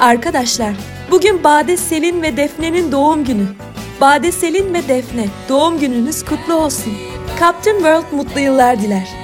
Arkadaşlar, bugün Bade Selin ve Defne'nin doğum günü. Bade Selin ve Defne, doğum gününüz kutlu olsun. Captain World mutlu yıllar diler.